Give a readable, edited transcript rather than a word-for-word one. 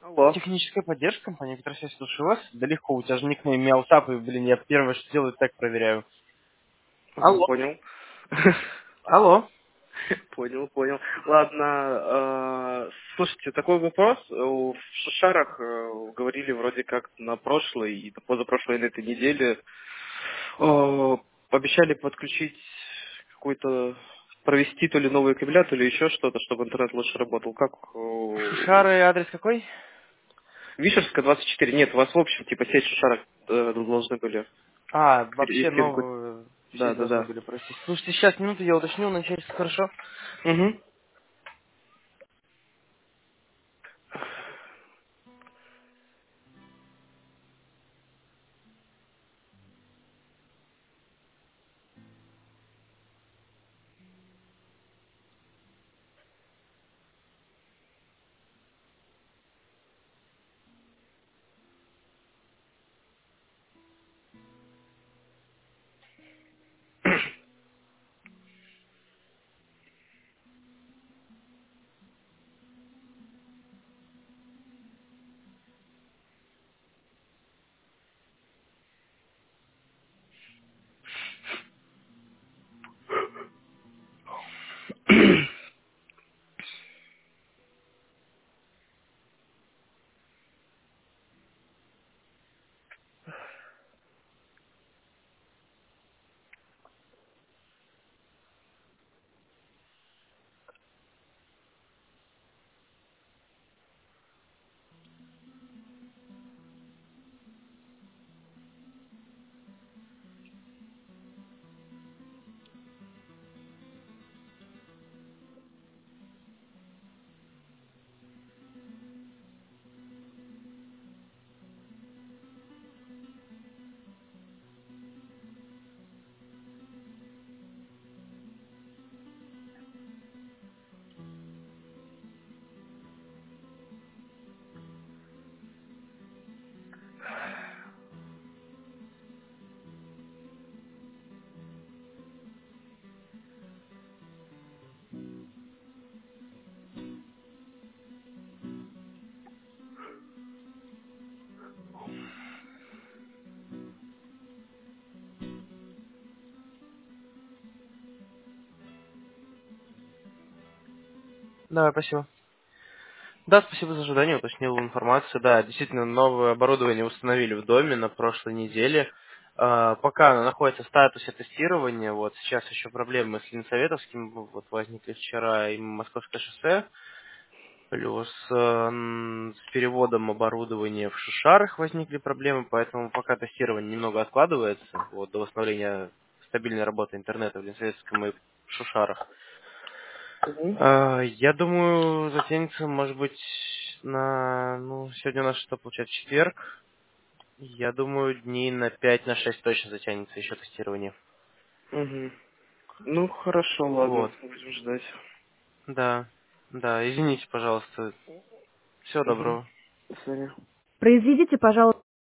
Алло. Техническая поддержка, компания Электросвязь, слушаю вас. Да легко, у тебя же никнейм Мяутап, и, блин, я первое, что делаю, так проверяю. Ага, Алло. понял. Алло. Понял, понял. Ладно, слушайте, такой вопрос. В Шишарах говорили вроде как на прошлой и на позапрошлой на этой неделе. Обещали подключить какой-то, провести то ли новый кабеля, то ли еще что-то, чтобы интернет лучше работал. Как? Шушары, адрес какой? Вишерская 24. Нет, у вас в общем, типа, сеть Шишарок должны были. А, вообще Если какой-то... новую Да, сеть да, должны да. были просить. Слушайте, сейчас минуту я уточню, начальство, хорошо? Угу. Да, спасибо. Да, спасибо за ожидание, уточнил информацию. Да, действительно, новое оборудование установили в доме на прошлой неделе. Пока оно находится в статусе тестирования, вот сейчас еще проблемы с Ленсоветовским вот возникли вчера и Московское шоссе. Плюс с переводом оборудования в Шушарах возникли проблемы, поэтому пока тестирование немного откладывается вот, до восстановления стабильной работы интернета в Ленсоветском и Шушарах. Мгм. Я думаю, затянется, может быть, сегодня у нас что получается, четверг. Я думаю, дней на 5 на 6 точно затянется еще тестирование. Мгм. Ну, хорошо, ладно, Вот. будем ждать. Да. Да, извините, пожалуйста. Всего Угу. доброго. До свидания. Произведите, пожалуйста.